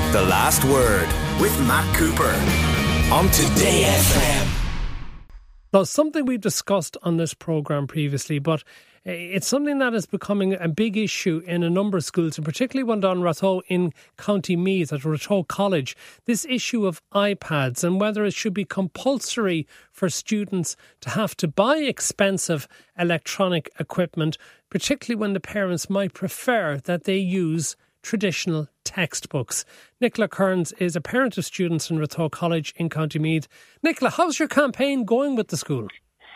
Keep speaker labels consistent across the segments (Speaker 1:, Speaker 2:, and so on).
Speaker 1: The Last Word with Matt Cooper on Today FM.
Speaker 2: Now, something we've discussed on this programme previously, but it's something that is becoming a big issue in a number of schools, and particularly one down Ratho in County Meath at Ratho College. This issue of iPads and whether it should be compulsory for students to have to buy expensive electronic equipment, particularly when the parents might prefer that they use traditional textbooks. Nicola Kearns is a parent of students in Ratho College in County Meath. Nicola, how's your campaign going with the school?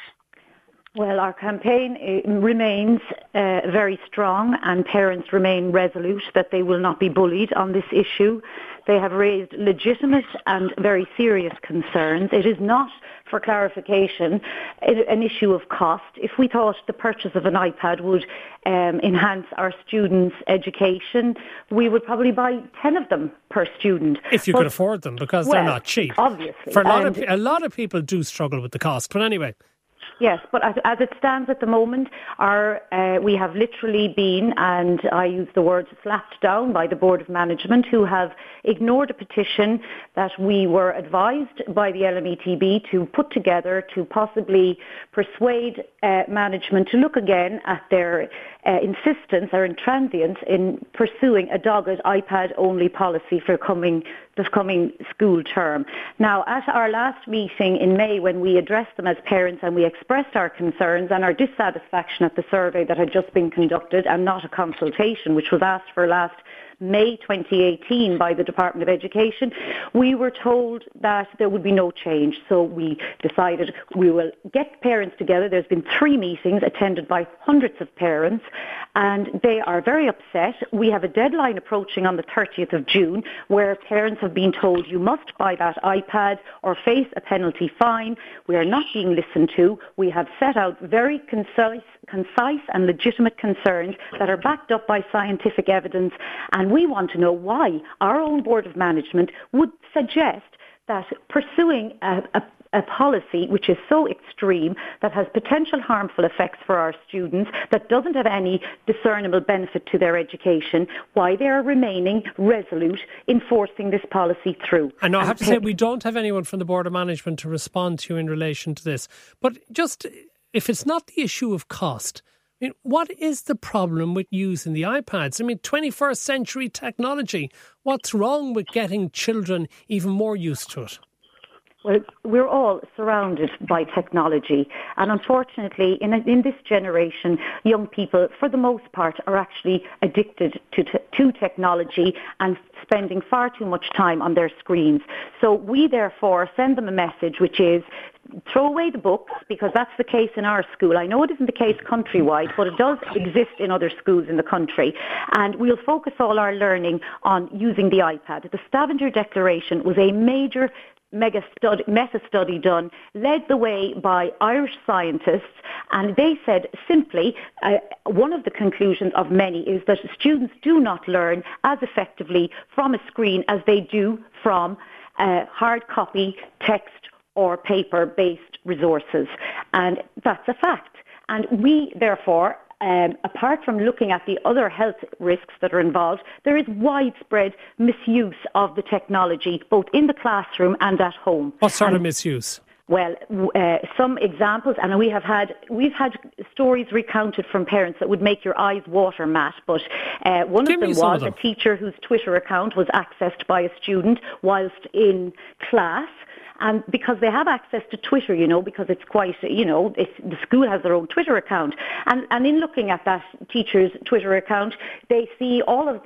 Speaker 3: Well, our campaign remains very strong, and parents remain resolute that they will not be bullied on this issue. They have raised legitimate and very serious concerns. It is not, for clarification, an issue of cost. If we thought the purchase of an iPad would enhance our students' education, we would probably buy 10 of them per student.
Speaker 2: If you could afford them, because they're not cheap.
Speaker 3: Obviously.
Speaker 2: For a lot of people do struggle with the cost. But anyway.
Speaker 3: Yes, but as it stands at the moment, we have literally been, and I use the word slapped down by the Board of Management, who have ignored a petition that we were advised by the LMETB to put together to possibly persuade management to look again at their insistence or intransience in pursuing a dogged iPad-only policy for the coming school term. Now, at our last meeting in May, when we addressed them as parents and we expressed our concerns and our dissatisfaction at the survey that had just been conducted and not a consultation, which was asked for last May 2018 by the Department of Education, we were told that there would be no change. So we decided we will get parents together. There's been 3 meetings attended by hundreds of parents, and they are very upset. We have a deadline approaching on the 30th of June where parents have been told you must buy that iPad or face a penalty fine. We are not being listened to. We have set out very concise and legitimate concerns that are backed up by scientific evidence, and we want to know why our own Board of Management would suggest that pursuing a policy which is so extreme, that has potential harmful effects for our students, that doesn't have any discernible benefit to their education, why they are remaining resolute in forcing this policy through.
Speaker 2: And I have to say, we don't have anyone from the Board of Management to respond to you in relation to this. But just, if it's not the issue of cost, I mean, what is the problem with using the iPads? I mean, 21st century technology. What's wrong with getting children even more used to it?
Speaker 3: Well, we're all surrounded by technology, and unfortunately in this generation, young people for the most part are actually addicted to technology and spending far too much time on their screens. So we therefore send them a message which is throw away the books, because that's the case in our school. I know it isn't the case countrywide, but it does exist in other schools in the country. And we'll focus all our learning on using the iPad. The Stavanger Declaration was a major meta-study done, led the way by Irish scientists, and they said simply, one of the conclusions of many is that students do not learn as effectively from a screen as they do from hard copy, text or paper-based resources. And that's a fact. And we, therefore, apart from looking at the other health risks that are involved, there is widespread misuse of the technology, both in the classroom and at home.
Speaker 2: What sort of misuse?
Speaker 3: Well, some examples, and we've had stories recounted from parents that would make your eyes water, Matt, but one of them was a teacher whose Twitter account was accessed by a student whilst in class. And because they have access to Twitter, because it's quite, the school has their own Twitter account. And in looking at that teacher's Twitter account, they see all of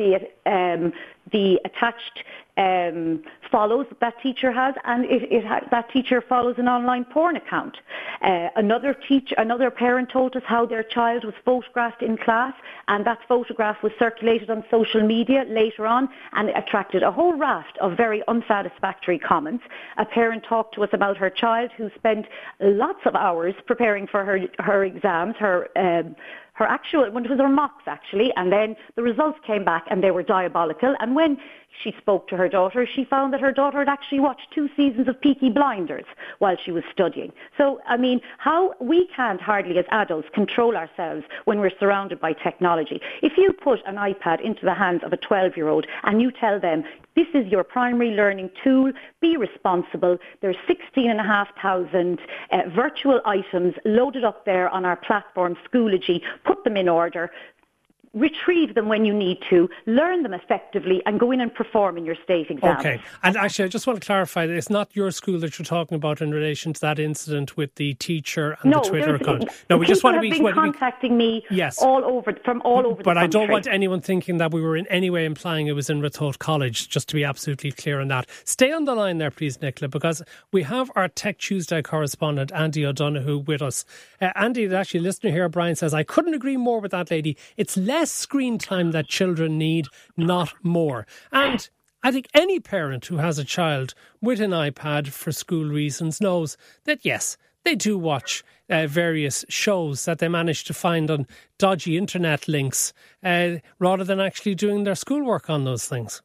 Speaker 3: the attached follows that teacher has, and that teacher follows an online porn account. Another parent told us how their child was photographed in class, and that photograph was circulated on social media later on and attracted a whole raft of very unsatisfactory comments. A parent talked to us about her child who spent lots of hours preparing for her exams, her when it was her mocks actually, and then the results came back and they were diabolical. And when she spoke to her daughter, she found that her daughter had actually watched 2 seasons of Peaky Blinders while she was studying. So, I mean, how we can't hardly as adults control ourselves when we're surrounded by technology. If you put an iPad into the hands of a 12-year-old and you tell them, this is your primary learning tool, be responsible. There's 16,500 virtual items loaded up there on our platform, Schoology. Put them in order. Retrieve them when you need to, learn them effectively, and go in and perform in your state exams.
Speaker 2: Okay. And actually, I just want to clarify that it's not your school that you're talking about in relation to that incident with the teacher and the Twitter account. No, we just want to be...
Speaker 3: People have been contacting me from all over the country.
Speaker 2: But I don't want anyone thinking that we were in any way implying it was in Ratoath College, just to be absolutely clear on that. Stay on the line there, please, Nicola, because we have our Tech Tuesday correspondent, Andy O'Donoghue, with us. Andy, actually, listener here, Brian, says, I couldn't agree more with that lady. It's less screen time that children need, not more. And I think any parent who has a child with an iPad for school reasons knows that, yes, they do watch various shows that they manage to find on dodgy internet links rather than actually doing their schoolwork on those things.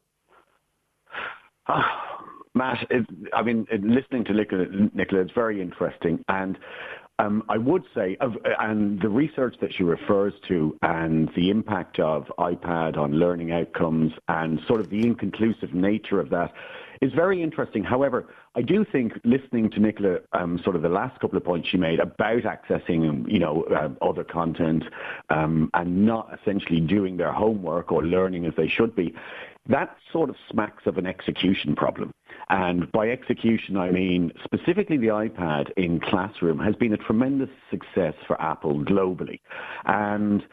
Speaker 4: Matt, listening to Nicola, it's very interesting. And I would say, and the research that she refers to and the impact of iPad on learning outcomes and sort of the inconclusive nature of that is very interesting. However, I do think listening to Nicola, sort of the last couple of points she made about accessing, other content and not essentially doing their homework or learning as they should be, that sort of smacks of an execution problem. And by execution, I mean specifically the iPad in classroom has been a tremendous success for Apple globally. And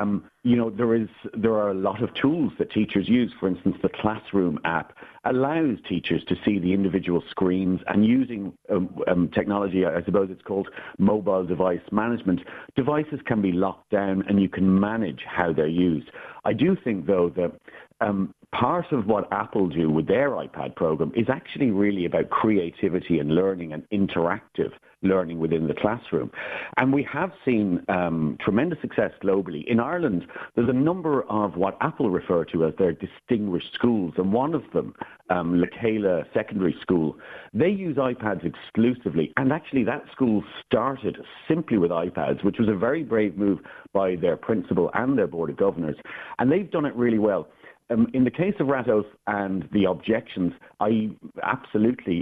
Speaker 4: there are a lot of tools that teachers use. For instance, the Classroom app allows teachers to see the individual screens, and using technology, I suppose it's called mobile device management, devices can be locked down and you can manage how they're used. I do think, though, that part of what Apple do with their iPad program is actually really about creativity and learning and interactive learning within the classroom. And we have seen tremendous success globally. In Ireland, there's a number of what Apple refer to as their distinguished schools, and one of them, Lacala Secondary School, they use iPads exclusively, and actually that school started simply with iPads, which was a very brave move by their principal and their board of governors, and they've done it really well. In the case of Ratoath and the objections, I absolutely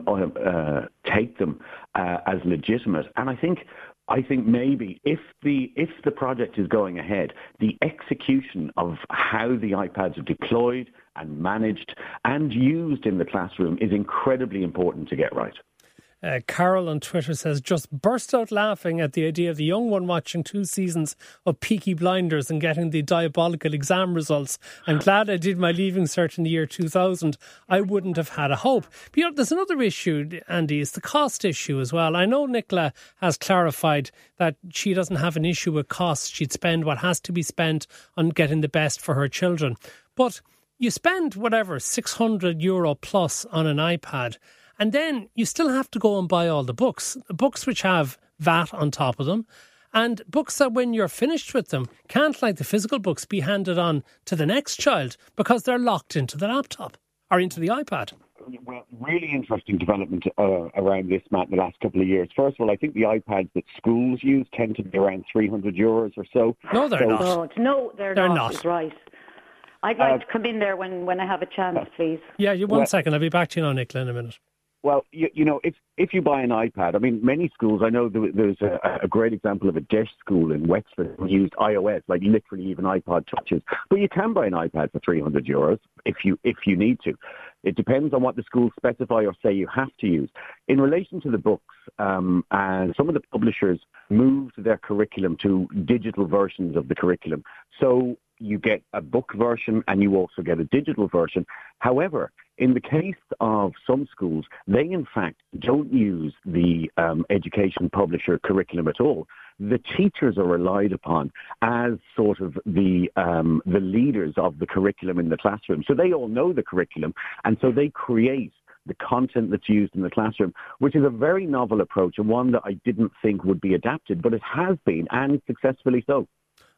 Speaker 4: take them as legitimate. And I think maybe if the project is going ahead, the execution of how the iPads are deployed and managed and used in the classroom is incredibly important to get right.
Speaker 2: Carol on Twitter says, just burst out laughing at the idea of the young one watching 2 seasons of Peaky Blinders and getting the diabolical exam results. I'm glad I did my leaving cert in the year 2000. I wouldn't have had a hope. But there's another issue, Andy, it's the cost issue as well. I know Nicola has clarified that she doesn't have an issue with costs. She'd spend what has to be spent on getting the best for her children. But you spend €600 plus on an iPad, and then you still have to go and buy all the books which have VAT on top of them, and books that when you're finished with them can't, like the physical books, be handed on to the next child because they're locked into the laptop or into the iPad.
Speaker 4: Well, really interesting development around this, Matt, in the last couple of years. First of all, I think the iPads that schools use tend to be around €300 or so.
Speaker 2: No, they're not.
Speaker 3: No, they're not. That's right. I'd like to come in there when I have a chance, please. Yeah,
Speaker 2: one second. I'll be back to you now, Nicola, in a minute.
Speaker 4: Well, if you buy an iPad, I mean, many schools, I know there's a great example of a Desh school in Wexford who used iOS, like literally even iPod touches. But you can buy an iPad for €300 if you need to. It depends on what the schools specify or say you have to use. In relation to the books, and some of the publishers moved their curriculum to digital versions of the curriculum. So you get a book version and you also get a digital version. However, in the case of some schools, they in fact don't use the education publisher curriculum at all. The teachers are relied upon as sort of the leaders of the curriculum in the classroom. So they all know the curriculum, and so they create the content that's used in the classroom, which is a very novel approach and one that I didn't think would be adapted, but it has been, and successfully so.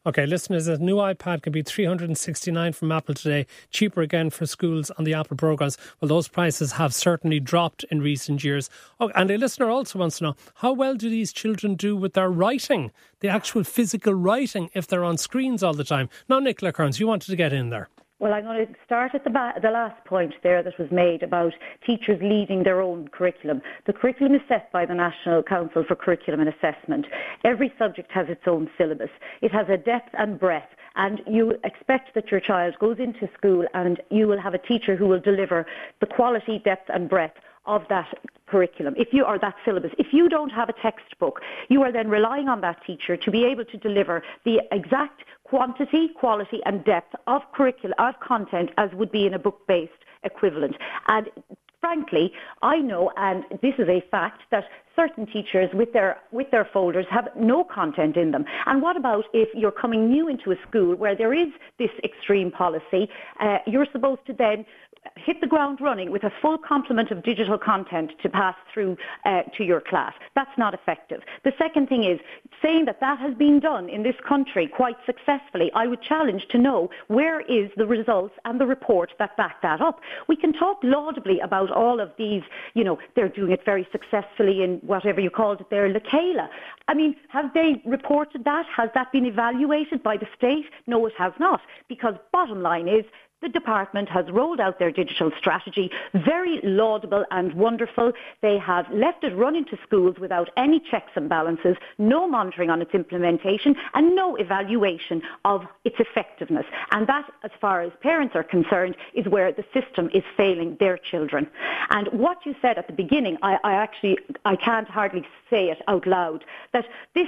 Speaker 2: Okay, listeners, a new iPad can be $369 from Apple today, cheaper again for schools on the Apple programs. Well, those prices have certainly dropped in recent years. Oh, and a listener also wants to know, how well do these children do with their writing, the actual physical writing, if they're on screens all the time? Now, Nicola Kearns, you wanted to get in there.
Speaker 3: Well, I'm going to start at the last point there that was made about teachers leading their own curriculum. The curriculum is set by the National Council for Curriculum and Assessment. Every subject has its own syllabus. It has a depth and breadth, and you expect that your child goes into school and you will have a teacher who will deliver the quality, depth and breadth of that curriculum, or that syllabus. If you don't have a textbook, you are then relying on that teacher to be able to deliver the exact quantity, quality and depth of content as would be in a book-based equivalent. And frankly, I know, and this is a fact, that certain teachers with their folders have no content in them. And what about if you're coming new into a school where there is this extreme policy? You're supposed to then hit the ground running with a full complement of digital content to pass through to your class. That's not effective. The second thing is saying that has been done in this country quite successfully. I would challenge to know where is the results and the report that back that up. We can talk laudably about all of these, they're doing it very successfully in whatever you called it there, Lekela. I mean, have they reported that? Has that been evaluated by the state? No, it has not, because bottom line is, the department has rolled out their digital strategy, very laudable and wonderful. They have left it run into schools without any checks and balances, no monitoring on its implementation and no evaluation of its effectiveness. And that, as far as parents are concerned, is where the system is failing their children. And what you said at the beginning, I can't hardly say it out loud, that the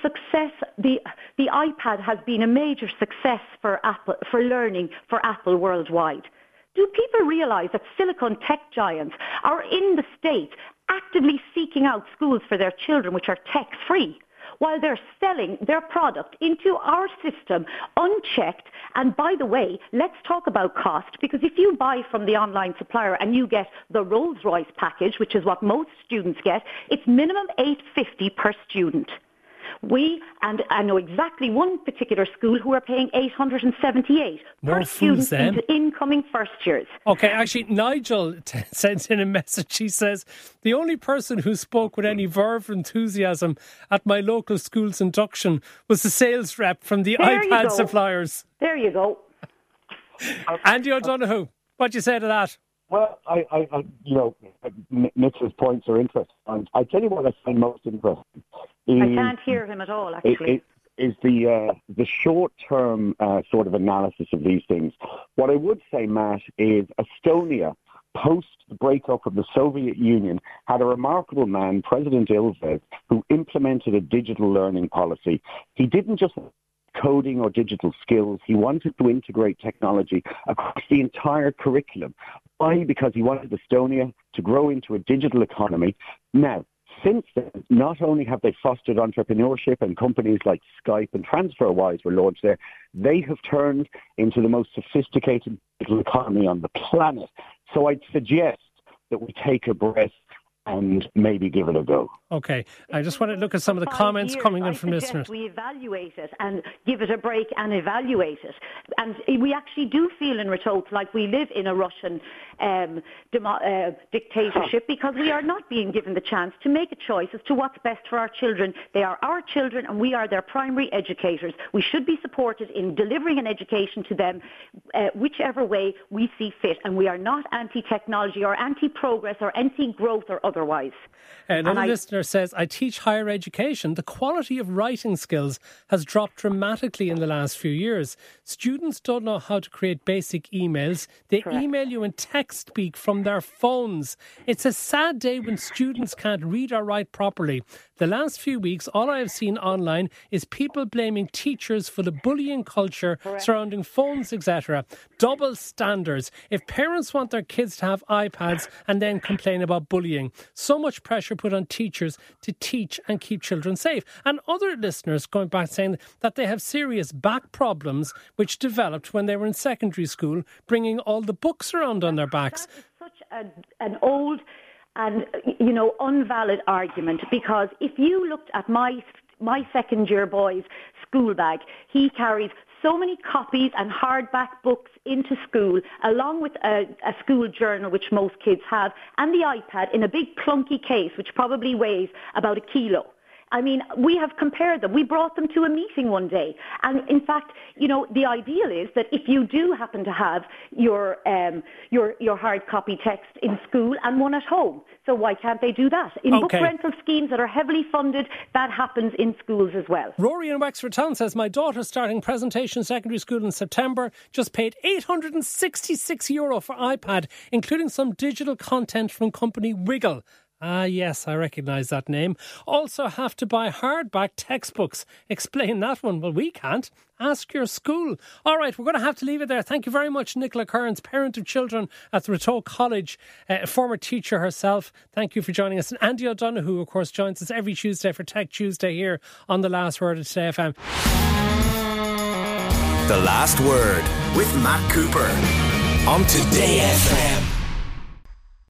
Speaker 3: iPad has been a major success for Apple, for learning for Apple worldwide. Do people realise that silicon tech giants are in the States actively seeking out schools for their children which are tech-free, while they're selling their product into our system unchecked? And by the way, let's talk about cost, because if you buy from the online supplier and you get the Rolls-Royce package, which is what most students get, it's minimum $850 per student. And I know exactly one particular school who are paying $878 per student into incoming first years.
Speaker 2: Okay, actually, Nigel sends in a message. He says, the only person who spoke with any verve or enthusiasm at my local school's induction was the sales rep from the iPad suppliers.
Speaker 3: There you go.
Speaker 2: Andy O'Donoghue, what do you say to that?
Speaker 4: Well, Nick's points are interesting. I tell you what I find most interesting.
Speaker 3: I can't hear him at all, actually.
Speaker 4: Is the short-term sort of analysis of these things. What I would say, Matt, is Estonia, post the breakup of the Soviet Union, had a remarkable man, President Ilves, who implemented a digital learning policy. He didn't just coding or digital skills. He wanted to integrate technology across the entire curriculum. Why? Because he wanted Estonia to grow into a digital economy. Now, since then, not only have they fostered entrepreneurship and companies like Skype and TransferWise were launched there, they have turned into the most sophisticated digital economy on the planet. So I'd suggest that we take a breath and maybe give it a go.
Speaker 2: Okay. I just want to look at some of the comments coming in from listeners.
Speaker 3: We evaluate it and give it a break and evaluate it. And we actually do feel in Ratoath like we live in a Russian dictatorship, because we are not being given the chance to make a choice as to what's best for our children. They are our children and we are their primary educators. We should be supported in delivering an education to them whichever way we see fit. And we are not anti-technology or anti-progress or anti-growth or otherwise.
Speaker 2: Another listener says, I teach higher education. The quality of writing skills has dropped dramatically in the last few years. Students don't know how to create basic emails. They email you in text speak from their phones. It's a sad day when students can't read or write properly. The last few weeks, all I have seen online is people blaming teachers for the bullying culture surrounding phones, etc. Double standards. If parents want their kids to have iPads and then complain about bullying, so much pressure put on teachers to teach and keep children safe. And other listeners going back saying that they have serious back problems which developed when they were in secondary school, bringing all the books around on their backs.
Speaker 3: That is such an old and, invalid argument, because if you looked at my my second-year boy's school bag. He carries so many copies and hardback books into school, along with a school journal, which most kids have, and the iPad in a big clunky case, which probably weighs about 1 kilo. I mean, we have compared them. We brought them to a meeting one day. And in fact, you know, the ideal is that if you do happen to have your hard copy text in school and one at home, so why can't they do that? In book rental schemes that are heavily funded, that happens in schools as well.
Speaker 2: Rory in Wexford Town says, my daughter's starting presentation secondary school in September, just paid €866 for iPad, including some digital content from company Wiggle. Ah, yes, I recognise that name. Also have to buy hardback textbooks. Explain that one. Well, we can't. Ask your school. All right, we're going to have to leave it there. Thank you very much, Nicola Kearns, parent of children at the Ratoath College, a former teacher herself. Thank you for joining us. And Andy O'Donoghue, of course, joins us every Tuesday for Tech Tuesday here on The Last Word at Today FM.
Speaker 1: The Last Word with Matt Cooper on Today FM.